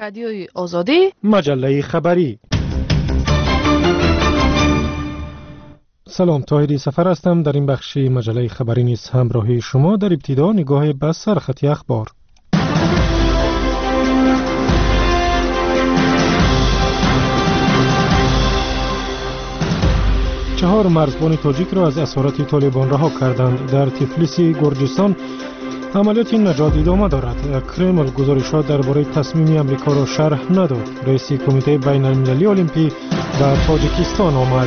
رادیوی آزادی، مجله خبری. سلام، طاهری سفر هستم. در این بخش مجله خبری نیز همراهی شما. در ابتدا نگاه به سرخط اخبار. چهار مرزبان تاجیک را از اسارت طالبان رها کردند. در تفلیس گرجستان عملیات نجات ادامه دارد. کرمل گزارشات درباره تصمیم امریکا را شرح نداد. رئیس کمیته بین المللی المپی به تاجیکستان آمد.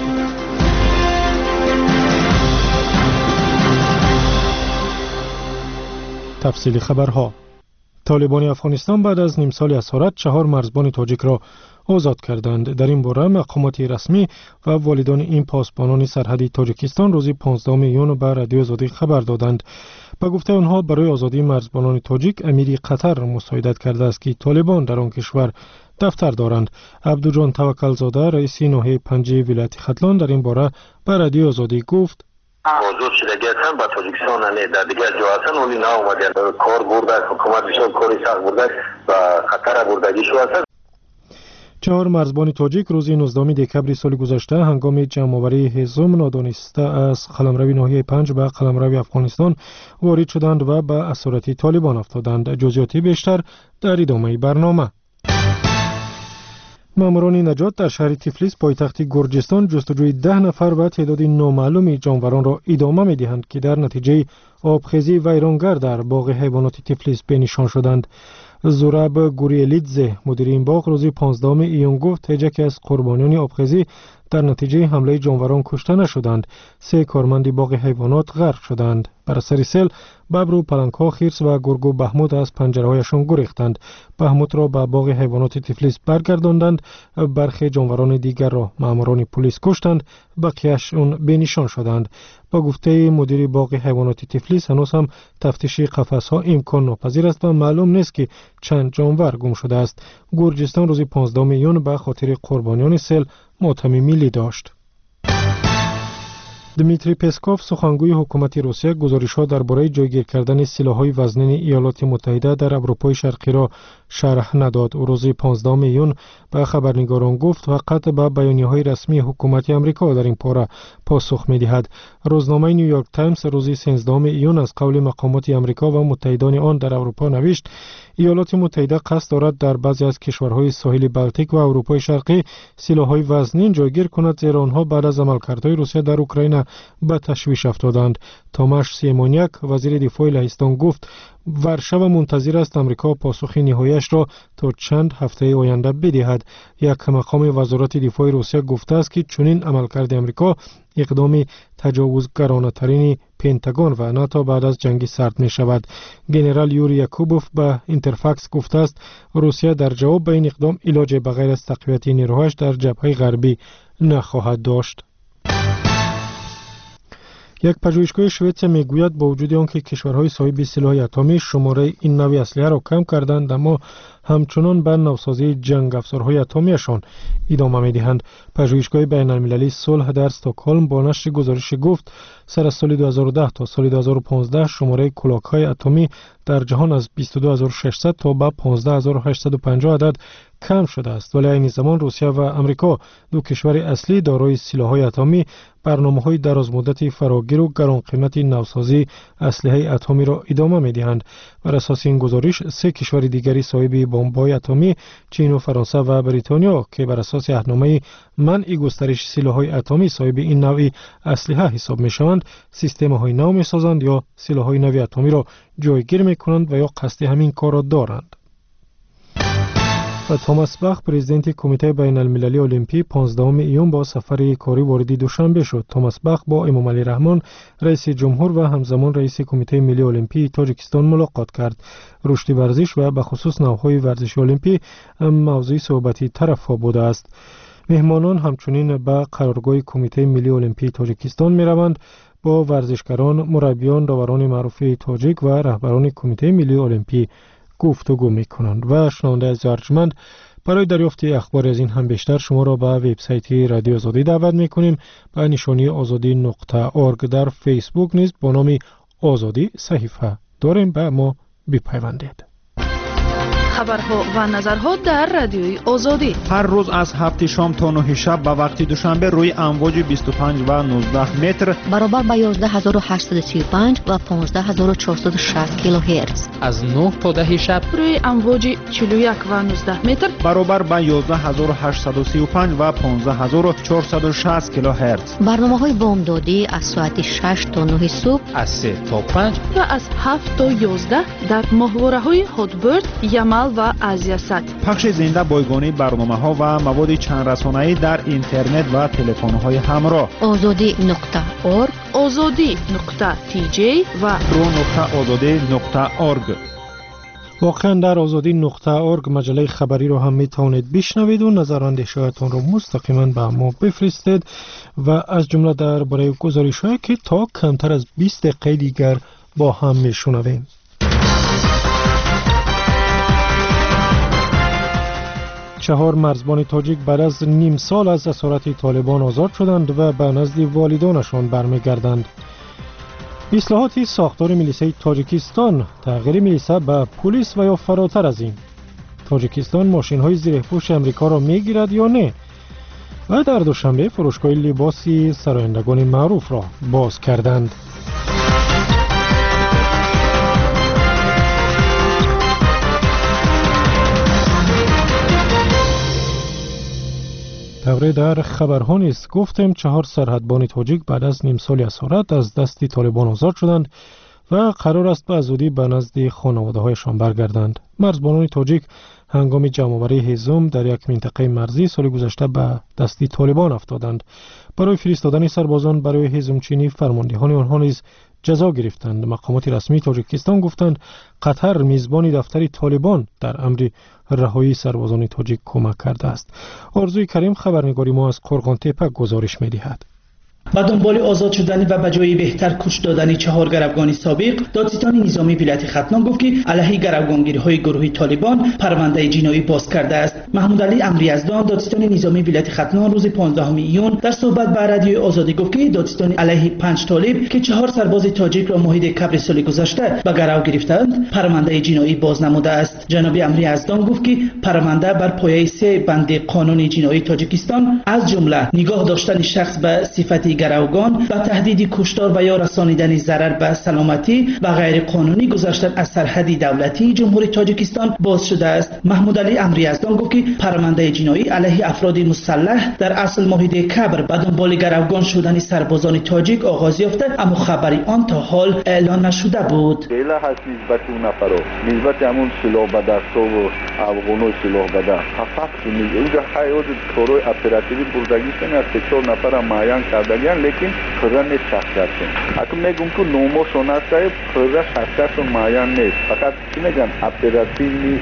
تفصیل خبرها. طالبان افغانستان بعد از نیم سال اسارت 4 مرزبان تاجیک را آزاد کردند. در این باره مقامات رسمی و والدان این پاسبانان سرحدی تاجیکستان روز 15 میون به رادیو آزادی خبر دادند. به گفته آنها برای آزادی مرزبانان تاجیک امیر قطر مساعدت کرده است که طالبان در آن کشور دفتر دارند. عبدوجان توکلزاده رئیس ناحیه 5 ولایت ختلان در این باره به رادیو آزادی گفت: آزاد شده هستند با تاجیکستان در دیگر جا هستند ولی نه اومدن کار برده حکومت بسیار کاری سخت برده و خطر بردگی شو هستند. 4 مرزبان تاجیک روز 19 دکبر سال گذشته هنگام جمع‌آوری هزم نادانسته از قلمرو ناحیه 5 به قلمرو افغانستان وارد شدند و به اسارت طالبان افتادند. جزئیات بیشتر در ادامه برنامه. ماموران نجات در شهر تفلیس پایتخت گرجستان جستجوی 10 نفر و تعداد نامعلوم جانوران را ادامه می‌دهند که در نتیجه آبخیزی ویرانگر در باغ حیوانات تفلیس به نشان شدند. زوراب گوریلیدزه مدیر این باغ روز 15 ایون گفت هیچ از قربانیان آبخیزی در نتیجه حمله جانوران کشته نشدند. 3 کارمند باغ حیوانات غرق شدند. بر اثر سیل ببر و پلنگ‌ها خرس و گرگ و بهموت از پنجره‌هایشان گریختند. بهموت را به باغ حیوانات تفلیس برگرداندند. برخی جانوران دیگر را ماموران پلیس کشتند، بقیه‌شان به‌نشان شدند. با گفته مدیر باغ حیوانات تفلیس هنوز هم تفتیش قفس‌ها امکان ناپذیر است و معلوم نیست که چند جانور گم شده است. گرجستان روز 15 میون به خاطر قربانیان سیل ماتم ملی داشت. دمیتری پسکوف سخنگوی حکومت روسیه گزارش‌ها درباره جایگیر کردن سلاح‌های وزنین ایالات متحده در اروپای شرقی را شرح نداد. او روز 15 میون به خبرنگاران گفت فقط به بیانیه‌های رسمی حکومت آمریکا در این پاره پاسخ می‌دهد. روزنامه نیویورک تایمز روز 13 میون از قول مقامات آمریکا و متحدان آن در اروپا نوشت ایالات متحده قصد دارد در بعضی از کشورهای ساحل بالتیک و اروپای شرقی سلاح‌های وزنین جایگیر کند، زیرا آنها بعد از عملکردهای روسیه در اوکراین به تشویش افتادند. تاماش سیمونیاک وزیر دفاع لهستان گفت ورشو منتظر است امریکا پاسخ نهایی‌اش را تا چند هفته آینده بدهد. یک مقام وزارت دفاع روسیه گفته است که چنین عملکرد امریکا اقدام تجاوزگرانه‌ترین پنتاگون و ناتو بعد از جنگ سرد می شود. گنرال یوری یاکوبوف به اینترفاکس گفته است روسیه در جواب به این اقدام علاج بغیر از تقویت نیروهاش در جبهه غربی نخواهد داشت. یک پژوهشگاه شوئدی میگوید با وجود آنکه کشورهای صاحب سلاح اتمی شماره این نوع اسلحه را کم کردند اما همچنان به نوسازی جنگ افزارهای اتمیشان ادامه می‌دهند. پژوهشگاه بین المللی صلح در استکهلم با نشر گزارش گفت سر از سال 2010 تا سال 2015 شماره کلاه‌های اتمی در جهان از 22600 تا به 15850 عدد کم شده است، ولی این زمان روسیه و امریکا دو کشور اصلی دارای سلاح‌های اتمی برنامه‌های درازمدت فراگیر و گران قیمت نوسازی اسلحه اتمی را ادامه می‌دهند. بر اساس این گزارش 3 کشور دیگری صاحب بمب‌های اتمی چین و فرانسه و بریتانیا که بر اساس عهدنامه منع گسترش سلاح‌های اتمی صاحب این نوع اسلحه حساب می‌شوند، سیستم‌های نو می‌سازند یا سلاح‌های نو اتمی را جایگیر می‌کنند و یا قصد همین کار را دارند. و توماس باخ پرزیدنت کمیته بین المللی المپی 15 ایون با سفر کاری وارد دوشنبه شد. توماس باخ با امام علی رحمان رئیس جمهور و همزمان رئیس کمیته ملی المپی تاجیکستان ملاقات کرد. رشد ورزش و به خصوص نوع‌های ورزش المپی موضوع صحبتی طرف‌ها بوده است. مهمانان همچنین به قرارگاه کمیته ملی المپی تاجیکستان می‌روند با ورزشکاران، مربیان، داوران معروف تاجیک و رهبران کمیته ملی المپی گفتگو می‌کنند. و شنونده از ارجمند برای دریافت اخبار از این هم بیشتر شما را به وبسایت رادیو آزادی دعوت می‌کنیم. به نشانی azadi.org در فیسبوک نیز با نام آزادی صحیفه داریم، به ما بپیوندید. خبرها و نظرها در رادیوی آزادی هر روز از 7 شام تا 9 شب به وقت دوشنبه روی امواج 25 و 19 متر برابر با 11835 و 15460 کیلوهرتز از 9 تا 10 شب روی امواج 41 و 19 متر برابر با 11835 و 15460 کیلوهرتز. برنامه‌های بامدادی از ساعت 6 تا 9 صبح، از 3 تا 5 و از 7 تا 11 در ماهواره‌های هاتبرد، یمل و آزیاسات. پخش زنده بایگانی برنامه‌ها و مواد چند رسانه‌ای در اینترنت و تلفن‌های همراه. azadi.org، azadi.tj و pro.azadi.org. واقعا در azadi.org مجله خبری رو هم میتونید بشنوید و نظر و اندیشه‌هاتون رو مستقیما به ما بفرستید و از جمله درباره گزارش‌هایی که تا کمتر از 20 دقیقه دیگر با هم میشنویم. چهار مرزبان تاجیک بعد از نیم سال از اسارت طالبان آزاد شدند و به نزد والدانشان برمیگردند. اصلاحات ساختار میلیسه تاجیکستان، تغییر میلیسه به پلیس و یا فراتر از این. تاجیکستان ماشین‌های زیرپوش امریکا را میگیرد یا نه؟ و در دوشنبه فروشگاه لباسی سرایندگان معروف را باز کردند. دوره در خبرها نیست. گفتیم 4 سرحدبان تاجیک بعد از نیم سال اسارت از دست طالبان آزاد شدند و قرار است به زودی به نزد خانواده‌هایشان برگردند. مرزبانان تاجیک هنگام جمع‌آوری هیزم در یک منطقه مرزی سال گذشته به دست طالبان افتادند. برای فرستادن سربازان برای هیزمچینی فرماندهان آنها نیز جزا گرفتند. مقامات رسمی تاجیکستان گفتند قطر میزبان دفتر طالبان در امر رهایی سربازان تاجیک کمک کرده است. آرزوی کریم خبرنگاری ما از قرغان تپه گزارش می‌دهد. با دنبال آزاد شدن و به جای بهتر کوچ دادن 4 گروگان سابق، دادستان نظامی ولایت ختلان گفت که علیه گروگانگیری‌های گروه طالبان پرونده جنایی باز کرده است. محمود علی امریزدان دادستان نظامی ولایت ختلان روز 15 ایون در صحبت با رادیوی آزادی گفت که دادستان علیه 5 طالب که 4 سرباز تاجیک را مورد کبر سال گذشته به گرو گرفتند پرونده جنایی باز نموده است. جناب امریزدان گفت که پرونده بر پایه 3 بند قانون جنایی تاجیکستان از جمله نگاه داشتن شخص به صفت گروگان و تهدید کشتار و یا رسانیدن ضرر به سلامتی و غیر قانونی گذشتن از سرحد دولتی جمهوری تاجیکستان باز شده است. محمود علی امریزدان گفت که پرونده جنایی علیه افراد مسلح در اصل ماهیده کبر به دنبال گروگان شدن سربازان تاجیک آغاز یافته، اما خبری آن تا حال اعلان نشده بود. بیلا هست نسبت اون نفرو نسبت همون سلاح به دست و افغانو سلاح به دست فقط اونجا حیات کارهای اپراتیوی بردگیشون از 4 نفر معین کردگی لیکن خدا نیست شخصیتشون. حتی میگم که نوموشون هست که خدا شخصیتشون معین نیست. فقط چی میگن اپراتیوی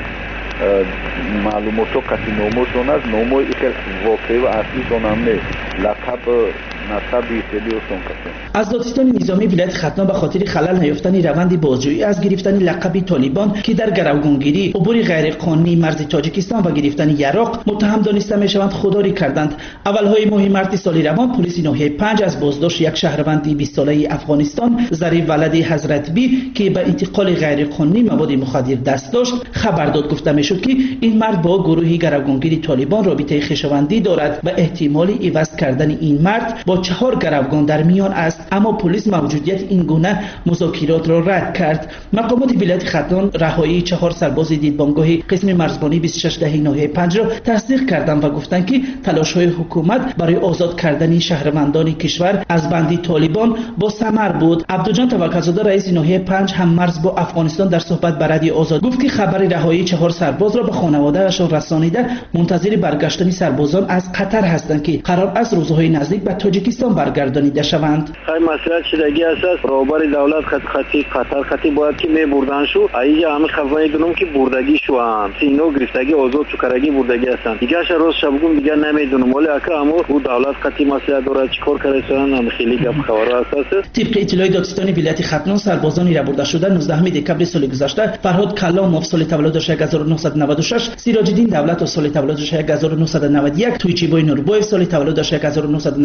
معلوماتو کسی نوموشون هست. نوموی که واقعی و اصلیشون هم نیست. لقب نصبی سلیوشون کسی. از دادستان نظامی ولایت ختلان به خاطر خلل نیافتن روند بازجویی از گرفتن لقب طالبان که در گروگانگیری عبور غیر قانونی مرز تاجیکستان و گرفتن یراق متهم دانسته میشوند خودداری کردند. اولهای ماه مارس سال روان پلیس ناحیه 5 از بازداشت یک شهروند 20 ساله افغانستان ظریف ولد حضرت بی که به انتقال غیر قانونی مواد مخدر دست داشت خبر داد. گفته میشد که این مرد با گروه گروگانگیری طالبان رابطه خویشاوندی دارد و احتمالی عوض کردن این مرد با 4 گروگان در میان است، اما پلیس موجودیت این گونه مذاکرات را رد کرد. مقامات ولایت ختلان رهایی 4 سرباز دیدبانگاه قسم مرزبانی 26 دهه ناحیه 5 را تصدیق کردند و گفتند که تلاش‌های حکومت برای آزاد کردن شهروندان کشور از بندی طالبان با ثمر بود. عبدالجان توکل‌زاده رئیس ناحیه 5 هم مرز با افغانستان در صحبت با رادیو آزاد گفت که خبر رهایی 4 سرباز را به خانواده‌شان رسانیده منتظر برگشتن سربازان از قطر هستند که قرار است روزهای نزدیک به تاجیکستان برگردانیده شوند. مسئله شدگی اساس روبر دولت خطی قطر خطی باید که میبردن شو اینجا همه خبرای دونم که بردگی شو هم سینو گرفتگی آزاد چکرگی بردگی هستن دیگه روز شبگون دیگه نمیدونم ولی اکا امو او دولت خطی مسئله داره چیکار کرده هم خیلی گپ خبرها اساس. طبق اطلاع دادستان ولایت ختلان سربازانی را برده شده 19 دکبر سال گذشته فرهاد کلاموف سال تولدش 1996، سیراج الدین دولت سال تولدش 1991، تویچیبای نوربویف سال تولدش 1996،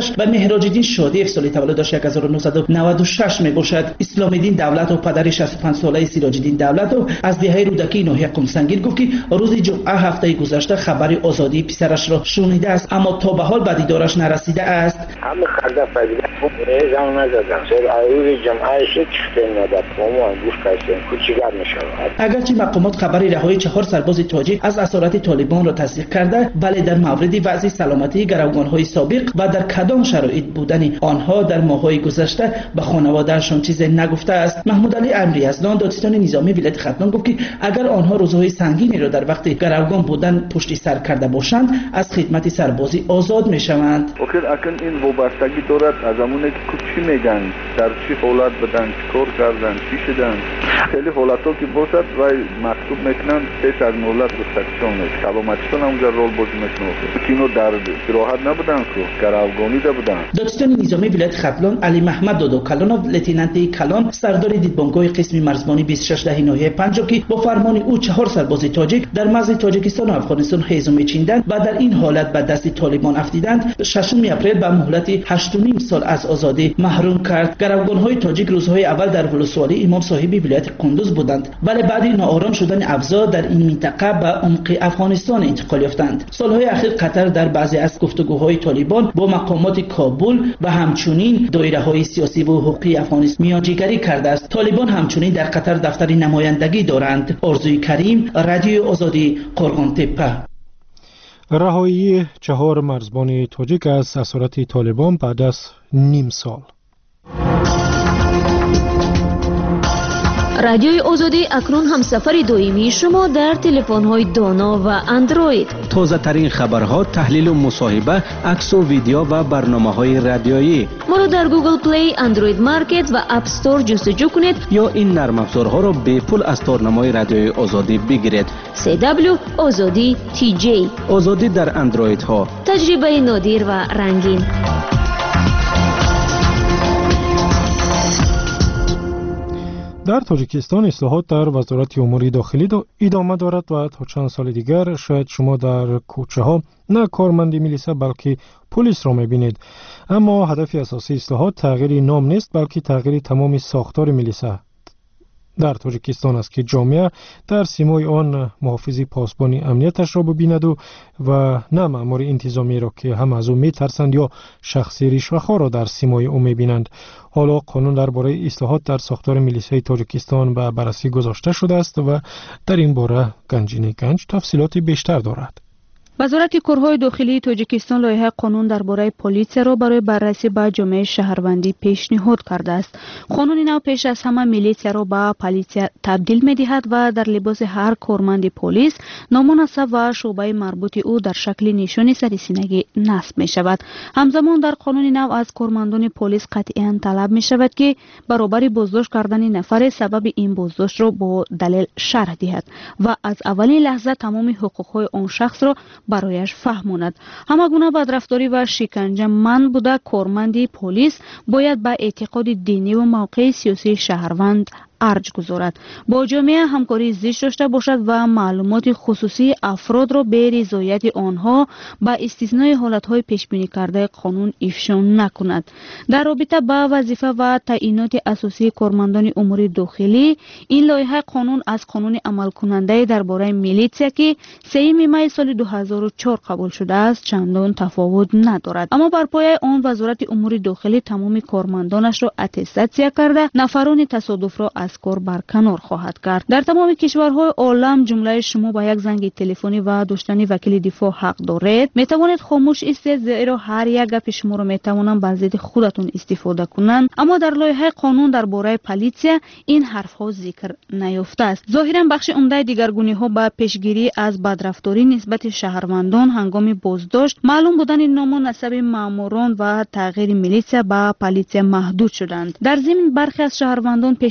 پدرش و مهراج الدین شادیف سال تولدش 1996 میباشد. اسلام الدین دولت و پدر 65 ساله سیراج الدین دولت از دهه رودکی ناحیه قمسنگیر گفت که روز جمعه هفته گذشته خبر آزادی پسرش را شنیده است، اما تا به حال به دیدارش نرسیده است. همه خرده فضیلت زمان نزدم سر روز جمعه شد چفتن نداد مامان گوش کشتن کوچیگر میشود. اگرچه مقامات خبر رهایی 4 سرباز تاجیک از اسارت طالبان را تصدیق کرده، ولی در مورد وضع سلامتی گروگان‌های سابق و در کدام شرایط بودن آنها در ماه‌های گذشته به خانواده‌شان چیزی نگفته است. محمود علی امری یزدان دادستان نظامی ولایت ختلان گفت که اگر آنها روزهای سنگینی را در وقت گروگان بودن پشت سر کرده باشند از خدمت سربازی آزاد میشوند. اکنون این وابستگی دارد از زمانی که چی میگن، در چی حالت بدن، چیکار کردن، چی شدن. خیلی حالتا که باشد و مکتوب میکنن پیش از مهلت گستاخیشان میشه. سلامتیشان هم اونجا رول بازی میکنه. که اینو در راحت نبودن که گروگانی بودن. دادستان نظامی ولایت ختلان علی محمد دادو کلانوف لتینانت کلان سردار دیدبانگاه قسم مرزبانی 26 ناحیه پنجاب که با فرمان او 4 سرباز تاجیک در مرز تاجیکستان و افغانستان هیزم میچیندند و در این حالت به دست طالبان افتیدند 6 اپریل به مهلت 8.5 سال از آزادی محروم کرد. گروگان‌های تاجیک روزهای اول در ولسوالی امام صاحبی ولایت قندوز بودند، ولی بعد ناآرام شدن افزا در این منطقه به عمق افغانستان انتقال یافتند. سالهای اخیر قطر در بعضی از گفتگوهای طالبان با مقامات کابل و همچنین دایره‌های سیاسی و حقوقی افغانستان میانجیگری کرده است. طالبان همچنین در قطر دفتر نمایندگی دارند. آرزوی کریم، رادیو آزادی، قرغان‌تپه. رهایی 4 مرزبان تاجیک از اسارت طالبان بعد از نیم سال. رادیوی آزادی اکنون همسفر دائمی شما در تلفن‌های دانا و اندروید. تازه ترین خبرها، تحلیل و مصاحبه، عکس و ویدیو و برنامه‌های رادیویی. ما را در گوگل پلی، اندروید مارکت و اپ استور جستجو کنید یا این نرم افزارها را به پول از تارنمای رادیوی آزادی بگیرید. CW آزادی TJ. آزادی در اندروید ها. تجربه نادر و رنگین. در تاجیکستان اصلاحات در وزارت امور داخلی ادامه دارد و تا چند سال دیگر شاید شما در کوچه ها نه کارمندی میلیسا بلکه پلیس را میبینید. اما هدف اساسی اصلاحات تغییر نام نیست بلکه تغییر تمام ساختار میلیسا در تاجیکستان است که جامعه در سیمای آن محافظ پاسبانی امنیتش را ببیند و نه مأمور انتظامی را که هم از او میترسند یا شخص رشوه‌خوار را در سیمای او میبینند. حالا قانون درباره اصلاحات در ساختار میلیسای تاجیکستان به بررسی گذاشته شده است و در این باره گنجینه گنج تفصیلات بیشتر دارد. وزارت کارهای داخلی تاجیکستان لایحه قانون درباره پلیس را برای بررسی به جامعه شهروندی پیشنهاد کرده است. قانون نو پیش از همه میلیسیا را به پلیس تبدیل می‌دهد و در لباس هر کارمند پلیس نامناسب و شعبه مربوط او در شکل نشان سرسینگی نصب می‌شود. همزمان در قانون نو از کارمندان پلیس قطعاً طلب می‌شود که برابر بازداشت کردن نفر سبب این بازداشت را با دلیل شرح دهد و از اولین لحظه تمام حقوق‌های آن شخص را برایش فهماند. همگونه بدرفتاری و شکنجه من بوده کارمند پلیس باید به اعتقاد دینی و موقع سیاسی شهروند ارج گذارد. با جامعه همکاری زیست داشته باشد و معلومات خصوصی افراد را به رضایت آنها با استثنای حالتهای پیش بینی کرده قانون افشا نکند. در رابطه با وظیفه و تعیینات اساسی کارمندان امور داخلی، این لایحه قانون از قانون عمل کننده درباره میلیسیا که 3 می سال 2004 قبول شده است چندان تفاوت ندارد. اما بر پایه آن وزارت امور داخلی تمام کارمندانش را اتستاسیا کرده نفران تصادف را از کار برکنار خواهد کرد. در تمام کشورهای عالم جمله شما با یک زنگ تلفنی و داشتن وکیل دفاع حق دارید. می توانید خاموش ایستید زیرا هر یک گپ شما را می توانند بر ضد خودتون استفاده کنند. اما در لایحه قانون درباره پلیسیا این حرف ها ذکر نیافته است. ظاهرا بخش عمده دیگرگونی ها به پیشگیری از بدرفتاری نسبت شهروندان هنگام بازداشت، معلوم بودن نام و نسب ماموران و تغییر میلیسیا به پلیسیا محدود شدند. در ضمن برخی از شهروندان پیشنهاد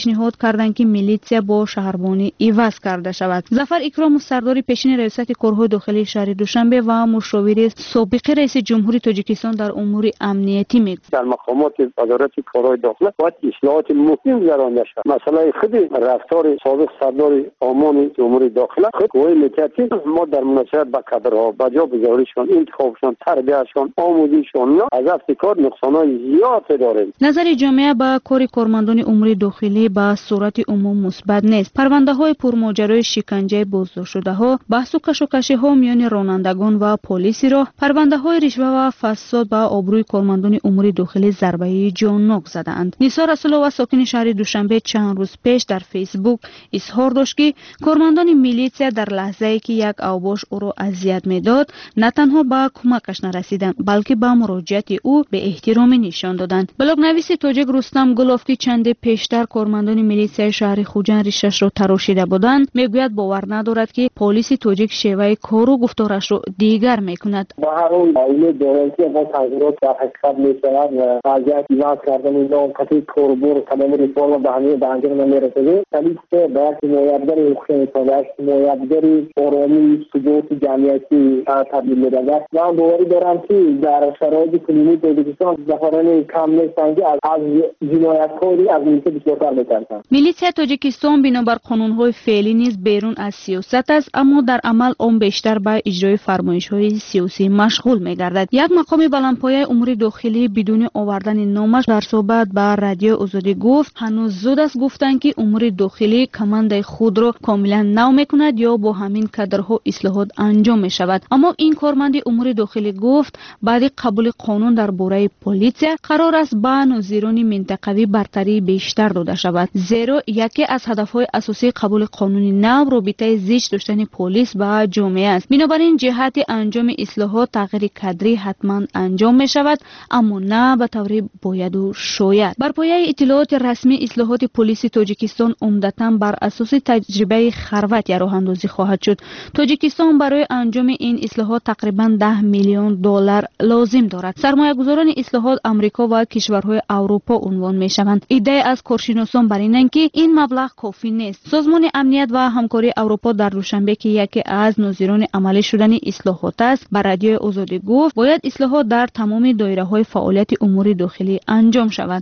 کردند که میلیسیا با شهربانی عوض کرده شود. ظفر اکرام سردار پیشین ریاست کارهای داخلی شهر دوشنبه و مشاور سابق رئیس جمهوری تاجیکستان در امور امنیتی میگوید در مقامات وزارت کارهای داخلی باید اصلاحات مهم گرانده شود. مسئله خود رفتار سابق سردار آمان امور داخلی خود گواه میکرد که ما در مناسبت با کادرها بجا بگذاریشان، انتخابشان، تربیتشان، آموزششان از کار نقصانهای زیاد داریم. نظر جامعه با کار کارمندان امور داخلی به صورت عموم مثبت نیست. پرونده‌های پرماجرای شکنجه بازداشت‌شده‌ها، بحث و کشمکش‌ها میان رانندگان و پلیس را، پرونده‌های رشوه و فساد به آبروی کارمندان امور داخلی ضربه جان‌ناک زدند. نثار رسول‌آوا ساکن شهر دوشنبه چند روز پیش در فیسبوک اظهار داشت که کارمندان میلیسیا در لحظه‌ای که یک اوباش او را اذیت می‌داد، نه تنها به کمکش نرسیدند، بلکه به مراجعت او به احترامی نشان دادند. بلاگنویس تاجیک رستم گلوفکی چند پیشتر کارمندان میلیسیای شهر خوجند ریشش را تراشیده بودند، میگوید باور ندارد که پلیس تاجیک شیوه کار و گفتارش را دیگر میکند. با هر اون این دورانتی با تغییرات در حقیقت میشود و وضعیت ایجاد کردن این نامقطعی کاربر تمام ریفرم به همه به انجام نمیرسه. پلیس باید حمایتگر حقوق حمایتگر آرامی ثبات جمعیتی تبدیل می‌شود. من باوری دارم که در شرایط کنونی تاجیکستان ظفران کم نیستند که از جنایتکاری از میلیسیا بسیارتر می‌ترسند. میلیسیا تاجیکستان بنابر قانون‌های فعلی نیز بیرون از سیاست است، اما در عمل آن بیشتر به اجرای فرمایش‌های سیاسی مشغول می‌گردد. یک مقام بلندپایه امور داخلی بدون آوردن نامش در صحبت با رادیو آزادی گفت هنوز زود است گفتن که امور داخلی کماند خود را کاملا نو می‌کند یا با همین کادرها اصلاحات انجام می‌شود. اما این کارمند امور داخلی گفت بعد قبول قانون در باره پلیس قرار است به ناظران منطقوی برتری بیشتر داده شود، زیرا یکی از هدف‌های اساسی قبول قانون نو رابطه زیست داشتن پلیس با جامعه است. بنابراین جهت انجام اصلاحات تغییر کادری حتما انجام می شود، اما نه به طور باید و شاید. بر پایه اطلاعات رسمی اصلاحات پلیس تاجیکستان عمدتاً بر اساس تجربه خروت راه اندازی خواهد شد. تاجیکستان برای انجام این اصلاحات تقریباً 10 میلیون دلار لازم دارد. سرمایه‌گذاران اصلاحات آمریکا و کشورهای اروپا عنوان می شوند. ایده از کارشناسان بر اینند که این مبلغ کافی نیست. سازمان امنیت و همکاری اروپا در دوشنبه که یکی از ناظران عملی شدن اصلاحات است، بر رادیو آزادی گفت باید اصلاحات در تمام دایره‌های فعالیت امور داخلی انجام شود.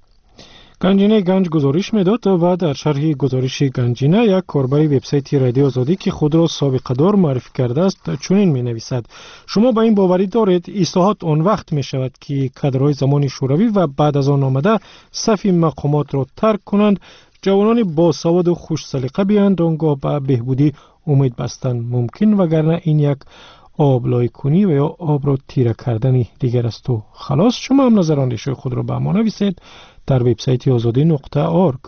گنجینه گنج گزارش میداد و در شرح گزارش گنجینه یک کاربر وبسایت رادیو آزادی که خود را سابقه‌دار معرفی کرده است چنین می‌نویسد: شما به این باوری دارید اصلاحات آن وقت می‌شود که کادرهای زمان شوروی و بعد از آن آمده صف مقامات را ترک کنند، جوانان باسواد و خوش سلیقه بیاند، آنگاه به بهبودی امید بستن ممکن، وگرنه این یک آبلای کنی و یا آب را تیره کردن دیگر است و خلاص. شما هم نظراندیش خود را به ما نویسید در وبسایت azadi.org.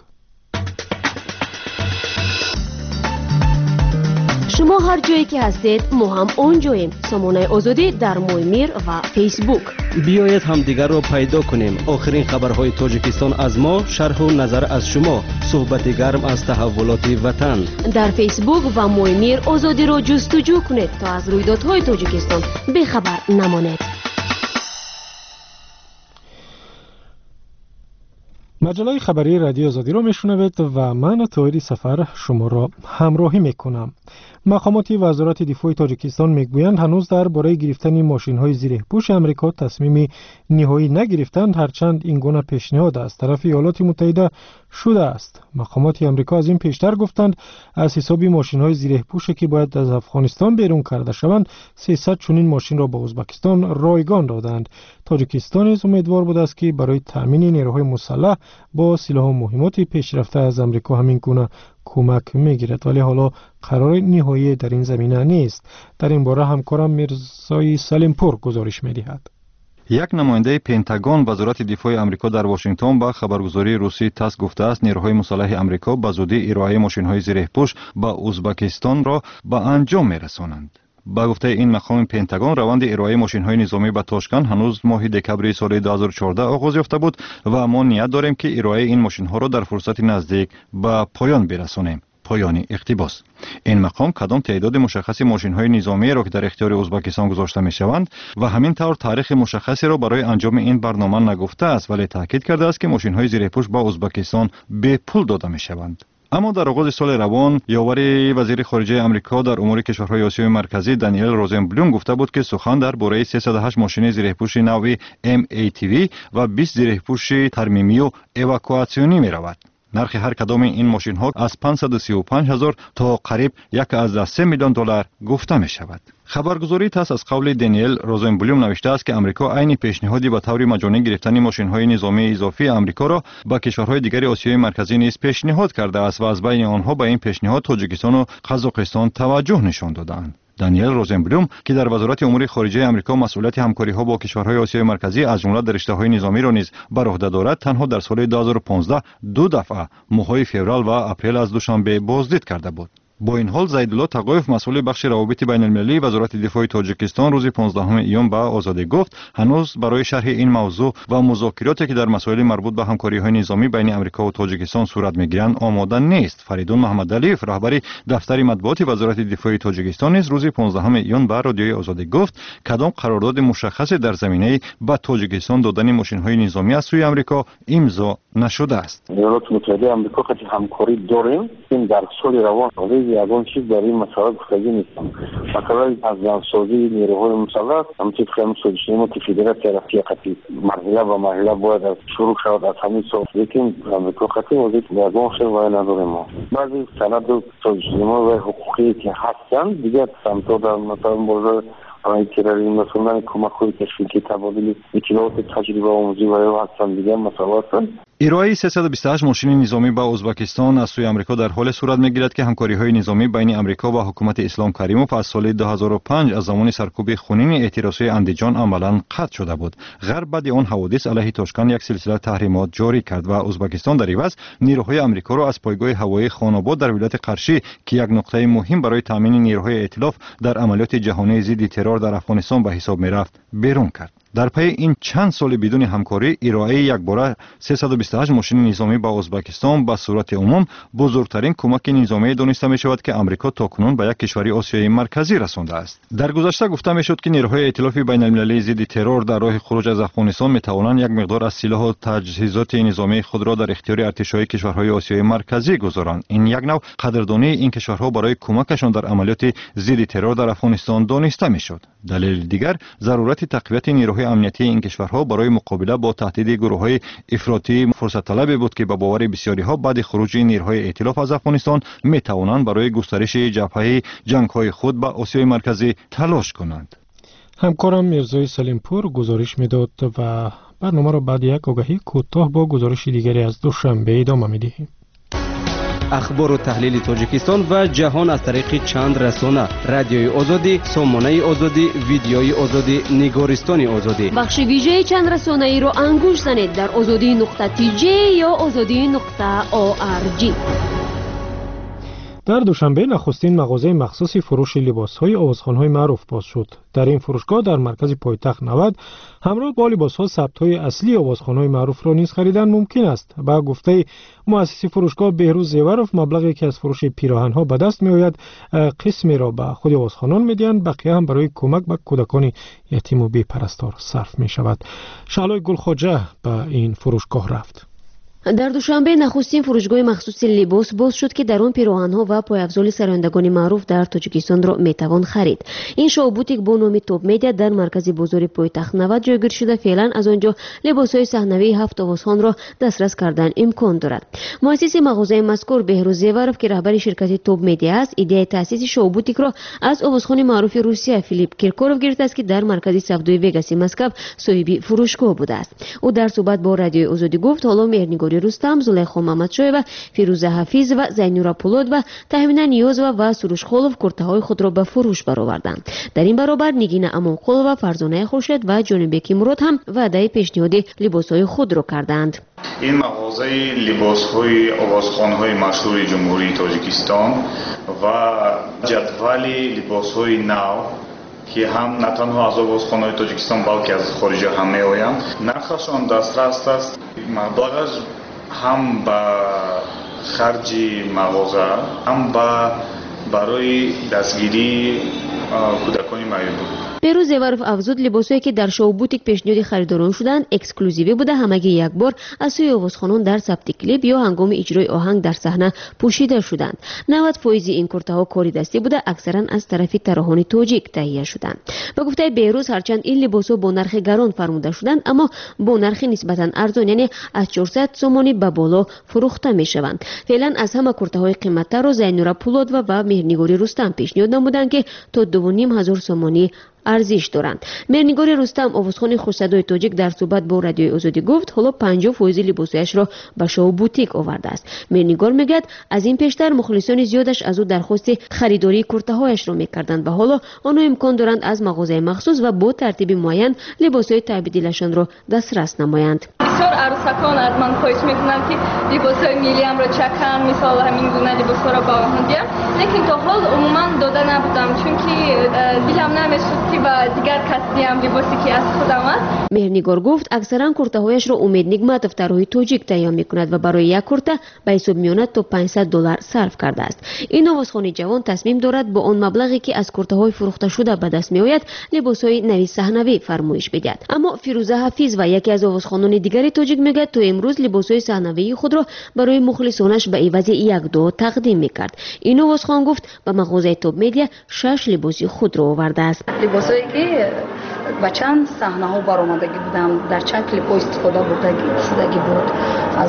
شما هر جایی که هستید ما هم اونجاییم. سامانه آزادی در مویمیر و فیسبوک. بیایید همدیگر را پیدا کنیم. آخرین خبرهای تاجیکستان از ما، شرح و نظر از شما، صحبت گرم از تحولات وطن. در فیسبوک و مویمیر آزادی را جستجو کنید تا از رویدادهای تاجیکستان بیخبر نمانید. مجله خبری رادیو آزادی را میشنوید و من طاهری سفر شما را همراهی میکنم. مقامات وزارت دفاع تاجیکستان میگویند هنوز درباره گرفتن ماشین‌های زیره‌پوش آمریکا تصمیم نهایی نگرفتند، هرچند این گونه پیشنهاد از طرف ایالات متحده شده است. مقامات آمریکا از این پیشتر گفتند از حساب ماشین‌های زیره‌پوشی که باید از افغانستان بیرون کرده شوند 300 چنین ماشین را به ازبکستان رایگان دادند. تاجیکستان نیز امیدوار بود است که برای تامین نیروهای مسلح با سلاح و مهمات پیشرفته از آمریکا همین گونه کمک میگیرد، ولی حالا قرار نهایی در این زمینه نیست. در این باره همکارم میرزای سلیمپور گزارش میدهد. یک نماینده پنتاگون وزارت دفاع آمریکا در واشنگتن با خبرگزاری روسی تاس گفته است نیروهای مسلح آمریکا به زودی ارائه ماشین‌های زیره‌پوش به ازبکستان را به انجام میرسانند. با گفته این مقام پنتاگون روند ارائه ماشین‌های نظامی به تاشکند هنوز ماه دکبر سال 2014 آغاز یافته بود و ما نیت داریم که ارائه این ماشین‌ها را در فرصت نزدیک به پایان برسانیم. پایان اقتباس. این مقام کدام تعداد مشخص ماشین‌های نظامی را که در اختیار ازبکستان گذاشته می‌شوند و همین طور تاریخ مشخصی را برای انجام این برنامه نگفته است، ولی تاکید کرده است که ماشین‌های زیرپوش با ازبکستان به پول داده می‌شوند. اما در آغاز سال روان یاور وزیر خارجه آمریکا در امور کشورهای آسیای مرکزی دانیل روزنبلوم گفته بود که سخن درباره 308 ماشین زیرپوش نوع MATV و 20 زیرپوش ترمیمی و اواکواسیونی می‌رود. نرخ هر کدام این ماشین ها از 535,000 تا قریب 1.3 میلیون دلار گفته می شود. خبرگزاری تاس از قول دانیل روزنبلوم نوشته است که آمریکا عین پیشنهادی به طور مجانی گرفتن ماشین های نظامی اضافی آمریکا را با کشورهای دیگر آسیای مرکزی نیز پیشنهاد کرده است و از بین آنها به این پیشنهاد تاجیکستان و قزاقستان توجه نشان دادند. دانیل روزنبلوم که در وزارت امور خارجه آمریکا مسئولیت همکاری ها با کشورهای آسیای مرکزی از جمله در رشته‌های نظامی را نیز بر عهده دارد، تنها در سال 2015 دو دفعه ماه‌های فوریه و اپریل از دوشنبه بازدید کرده بود. با این حال زیدالله تقایف مسئول بخش روابط بین المللی وزارت دفاع تاجیکستان روز 15 ایون به آزادی گفت هنوز برای شرح این موضوع و مذاکراتی که در مسائل مربوط به همکاری‌های نظامی بین آمریکا و تاجیکستان صورت می‌گیرند آماده نیست. فریدون محمدعلیف رهبر دفتر مطبوعات وزارت دفاع تاجیکستان نیز روز 15 ایون به رادیوی آزادی گفت کدام قرارداد مشخصی در زمینه به تاجیکستان دادن ماشین‌های نظامی از سوی آمریکا امضا نشده است. ایالات متحده آمریکا خیلی همکاری داریم. این در سال روان یگان چیز در این مسئله گفتگی نیستم. مثلا از جانسازی نیروهای مسلح همچنین خیلی سوچیدیم که فدراسیون رفیقتی مرحله و مرحله باید شروع شود از همین سال. لیکن آمریکا خیلی وضعیت یگان خیلی وای نداریم ما. بعضی سند و سوچیدیم و حقوقی که هستن دیگه سمتا در مثلا بازار برای کراری مثلا کمک های تشویقی تبادل اطلاعات تجربه آموزی و هستن دیگه مسئله هستن. ارائه 328 ماشین نظامی به ازبکستان از سوی آمریکا در حال صورت می‌گیرد که همکاری‌های نظامی بین آمریکا و حکومت اسلام کریموف از سال 2005 از زمان سرکوب خونین اعتراضی اندیجان عملاً قطع شده بود. غرب بعد آن حوادث علیه تاشکند یک سلسله تحریمات جاری کرد و ازبکستان در عوض نیروهای آمریکا را از پایگاه هوایی خان‌آباد در ولایت قرشی که یک نقطه مهم برای تامین نیروهای ائتلاف در عملیات جهانی ضد ترور در افغانستان به حساب می‌رفت بیرون کرد. در پی این چند سال بدون همکاری ارائه یکباره 328 ماشین نظامی به ازبکستان به صورت عموم بزرگترین کمک نظامی دانسته می شود که آمریکا تاکنون به یک کشور آسیای مرکزی رسانده است. در گذشته گفته می شد که نیروهای ائتلاف بین المللی ضد ترور در راه خروج از افغانستان می توانند یک مقدار از سلاح و تجهیزات نظامی خود را در اختیار ارتش‌های کشورهای آسیای مرکزی گذارند. این یک نوع قدردانی این کشورها برای کمکشان در عملیات ضد ترور در افغانستان دانسته می شد. دلیل دیگر ضرورت تقویت نیروهای امنیتی این کشورها برای مقابله با تهدید گروه‌های افراطی فرصت طلب بود که به باور بسیاری‌ها بعد خروج نیروهای ائتلاف از افغانستان می‌توانند برای گسترش جبهه جنگ‌های خود به آسیای مرکزی تلاش کنند. همکارم میرزای سلیمپور گزارش میداد و برنامه را بعد یک آگهی کوتاه با گزارش دیگری از دوشنبه ادامه می‌دهیم. اخبار و تحلیل تاجیکستان و جهان از طریق چند رسانه: رادیوی آزادی، سامانه آزادی، ویدیوی آزادی، نگارستان آزادی. بخش ویژه چند رسانه ای را انگوش زنید در azadi.tj یا azadi.org. در دوشنبه نخستین مغازه مخصوص فروش لباس‌های آوازخوان‌های معروف باز شد. در این فروشگاه در مرکز پایتخت 90 همراه با لباس‌ها ثبت‌های اصلی آوازخوان‌های معروف را نیز خریدن ممکن است. با گفته مؤسس فروشگاه بهروز زیوروف، مبلغی که از فروش پیراهن‌ها به دست می‌آید قسمی را به خود آوازخوانان می‌دهند، بقیه هم برای کمک به کودکان یتیم و بی‌پرستار صرف می‌شود. شعلای گلخواجه به این فروشگاه رفت. در دوشنبه نخستین فروشگاه مخصوص لباس باز شد که در آن پیراهن‌ها و پایافزال سرایندگان معروف در تاجیکستان را میتوان خرید. این شاپ بوتیک با نام توپ مدیا در مرکز بازار پایتخت 90 جایگیر شده. فعلا از آنجا لباس‌های صحنوی 7 آوازخوان را دسترس کردن امکان دارد. مؤسس مغازه مذکور بهروز زیوروف که رهبر شرکت توپ مدیا است، ایده تأسیس شاپ بوتیک را از آوازخوان معروف روسیه فیلیپ کیرکوروف گرفته است که در مرکز سودای وگاس مسکو صاحب فروشگاه بوده است. او در صحبت با رادیوی آزادی گفت حالا مهرنگاری رستم، زلیخا محمدشایوا، فیروزه حفیظ و زینورا پولاد و تهمینه نیازова و سروش خولوف کرته‌های خود را به فروش برآوردند. در این برابر نگین امانقل و فرزانه خورشید و جانبکی مراد هم وعده پیشنهاد لباس‌های خود را کردند. این مغازه لباس‌های آوازخوان‌های مشهور جمهوری تاجیکستان و جدول لباس‌های نو که هم نه تنها از آوازخوان‌های تاجیکستان بلکه از خارج هم می‌آیند، نرخشان دسترس است. مبلغش هم به харҷи мағоза ҳам барои дастгирии кӯдакони маъюб буд. берӯз зеваров афзуд либосое ки дар шоу бутик пешниҳоди харидорон шуданд эксклюзивӣ буда ҳамагӣ якбор аз сӯи овозхонон дар сабти клип ё ҳангоми иҷрои оҳанг дар саҳна пӯшида шуданд. 90% ин куртаҳо кори дастӣ буда аксаран аз тарафи тарроҳони тоҷик таҳия шуданд. ба гуфтаи берӯз ҳарчанд ин либосҳо бо нархи гарон фармуда шуданд аммо бо нархи нисбатан арзон яъне аз 400 сомонӣ ба боло фурӯхта мешаванд. феълан аз ҳама куртаҳои қимматтарро зайнура пулодова ва меҳрнигори рустам пешниҳод намуданд ки то 2500 сомонӣ арзиш доранд. меҳрнигори рустам овозхони хурсадои тоҷик дар суҳбат бо радиои озодӣ гуфт ҳоло 50% либосояшро ба шоу бутик овардааст. меҳрнигор мегӯяд аз ин пештар мухлисони зиёдаш аз ӯ дархости харидории куртаҳояшро мекарданд ва ҳоло онҳо имкон доранд аз мағозаи махсус ва бо тартиби муайян либосҳои табдилашонро дастрас намоянд. бисёр арӯсакон аз ман хоҳиш мекунанд ки либосҳои миллиамро чакан, мисол ҳамин гуна либосҳоро ба онҳо диҳам, лекин то ҳол умуман дода набудам, чунки дилам намешуд ки ба дигар кас диҳам либосе ки аз худам аст. меҳрнигор гуфт аксаран куртаҳояшро умед нигматов тарроҳи тоҷик тайёр мекунад ва барои як курта ба ҳисоб меёнад то $500 сарф кардааст. ин овозхони ҷавон тасмим дорад бо он маблағе ки аз куртаҳои фурӯхташуда ба даст меояд либосҳои нави саҳнавӣ фармоиш бидиҳад. аммо фирӯза ҳафизова яке аз овозхонони дигари тоҷик мегӯяд то имрӯз либосҳои саҳнавии худро барои мухлисонаш ба ивази $1 тақдим мекард. ин овозхон гуфт ба мағозаи Топ Медиа 6 либоси худро овардааст. либосое ки ба чанд саҳнаҳо баромадагӣ будам, дар чанд клипҳо истифода шудагӣ буд. аз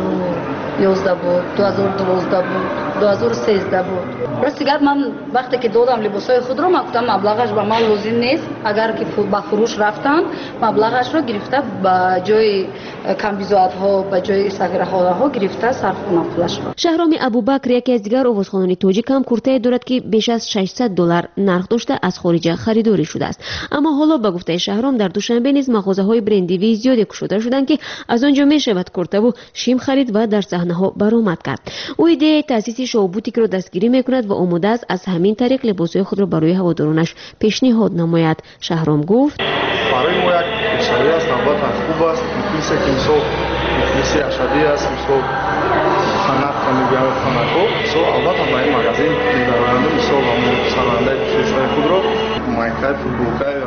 2011 буд, 2012 буд, 2013 буд. рости гап ман вақте ки додам либосҳои худро ман гуфтам маблағаш ба ман лозим нест, агар ки ба фурӯш рафтам маблағашро гирифта ба ҷои камбизоатҳо, ба ҷои сагирахораҳо гирифта сарф кунам пулашро. шаҳроми абубакр яке аз дигар овозхонони тоҷик ҳам куртае дорад ки беш аз $600 нарх дошта аз хориҷа харидорӣ шудааст. аммо ҳоло ба гуфтаи шаҳром дар душанбе низ мағозаҳои брендивии зиёде кушода шуданд ки аз он ҷо мешавад куртаву шим харид ва дар саҳнаҳо баромад кард. ӯ идеяи таъсиси шоу бутикро дастгирӣ мекунад ва омодааст аз ҳамин тариқ либосҳои худро барои ҳаводоронаш пешниҳод намояд. шаҳром гуфт барои мо як пешравӣ аст, албатта хуб аст. мухлисе ки мисол мухлиси ашадӣ аст, мисол фанатка мегӯяд фанатҳо, мисол албатта ба ин магазин дар оянда мисол сарояндаи пешравии худро майкаи футболкаи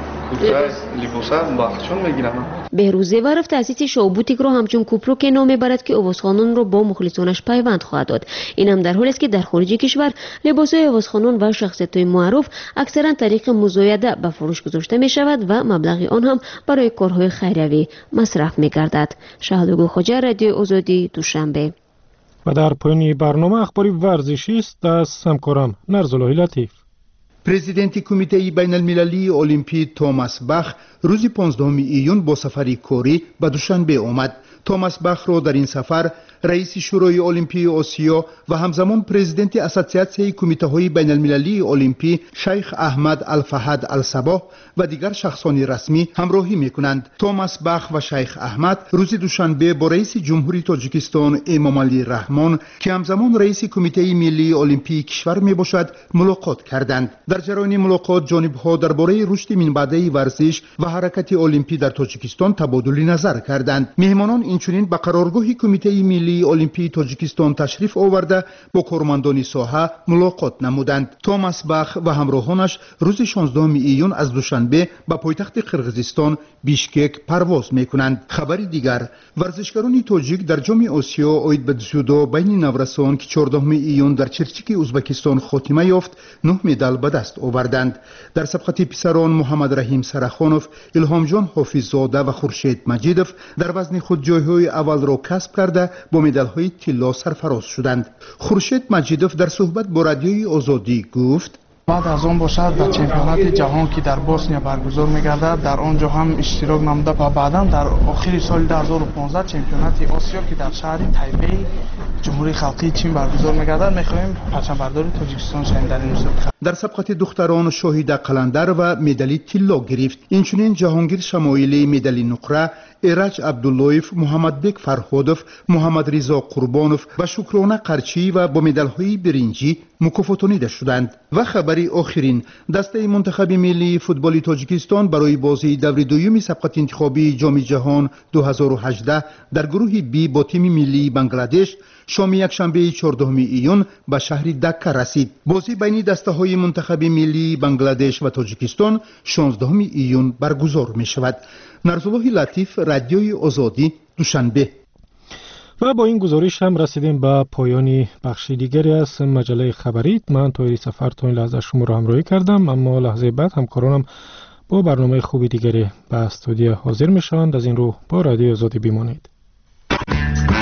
либоса бахчон мегиранд. беҳрӯз зеваров таъсиси шоу бутикро ҳамчун кӯпруке ном мебарад ки овозхононро бо мухлисонаш пайванд хоҳад дод. инам дар ҳолест ки дар хориҷи кишвар либосҳои овозхонон ва шахсиятҳои муарруф аксаран тариқи музояда ба фурӯш гузошта мешавад ва маблағи он ҳам барои корҳои хайриявӣ масраф мегардад. шаҳлугул хоҷа, радиои озодӣ, душанбе. ва дар поёни барнома ахбори варзишист аз ҳамкорам Нарзуллоҳи Латиф. президенти кумитаи байналмилалии олимпӣ Томас Бах рӯзи 15 июн бо сафари корӣ ба Душанбе омад. томас бахро дар ин сафар раиси шӯрои олимпии осиё ва ҳамзамон президенти ассотсиатсияи кумитаҳои байналмилалии олимпӣ шайх аҳмад алфаҳад алсабоҳ ва дигар шахсони расмӣ ҳамроҳӣ мекунанд. томас бах ва шайх аҳмад рӯзи душанбе бо раиси ҷумҳури тоҷикистон эмомалӣ раҳмон ки ҳамзамон раиси кумитаи миллии олимпии кишвар мебошад мулоқот карданд. дар ҷараёни мулоқот ҷонибҳо дар бораи рушди минбаъдаи варзиш ва ҳаракати олимпӣ дар тоҷикистон табодули назар карданд. меҳмонон инчунин ба қароргоҳи кумитаи миллии олимпии тоҷикистон ташриф оварда бо кормандони соҳа мулоқот намуданд. томас бах ва ҳамроҳонаш рӯзи 16 июн аз душанбе ба пойтахти қирғизистон бишкек парвоз мекунанд. хабари дигар, варзишгарони тоҷик дар ҷоми осиё оид ба дзюдо байни наврасон ки 14 июн дар чирчики узбекистон хотима ёфт 9 медал ба даст оварданд. дар сабқати писарон муҳаммад раҳим сарахонов, илҳомҷон ҳофиззода ва хуршед маҷидов дар вазни худ ҷойҳои аввалро касб карда бо медалҳои тилло сарфароз шуданд. хуршед маҷидов дар суҳбат бо радиои озодӣ гуфт: баъд аз он бошад дар чемпионати ҷаҳон ки дар Босния баргузор мегардад, дар он ҷо ҳам иштирок намуда ва баъдан дар охири соли 2015 чемпионати Осиё ки дар шаҳри Тайбей ҷумҳурии халқии Чин баргузор мегардад, мехоҳем парчамбардори Тоҷикистон шавем дар ин мусобиқа. дар сабқати духтарон Шоҳида Қаландар ва медали тилло гирифт. инчунин Ҷаҳонгир Шамоилӣ медали нуқра, Эраҷ Абдуллоев, Муҳаммадбек Фарҳодов, Муҳаммад Ризо Қурбонов ва Шукрона Қарчӣ ва бо медалҳои биринҷӣ мукофотонида шуданд. ва хабари خبری آخرین، دسته منتخب ملی فوتبال تاجیکستان برای بازی دور دوم سبقت انتخابی جام جهان 2018 در گروه بی با تیم ملی بنگلادش شام یکشنبه 14 ایون به شهر دکه رسید. بازی بین دسته های منتخب ملی بنگلادش و تاجیکستان 16 ایون برگزار می شود. نرزالله لطیف، رادیوی آزادی، دوشنبه. و با این گزارش هم رسیدیم به پایان بخش دیگری از مجله خبری. من طاهری سفر تا این لحظه شما را همراهی کردم، اما لحظه بعد همکارانم با برنامه خوبی دیگری به استودیو حاضر می شوند. از این رو با رادیو آزادی بمانید.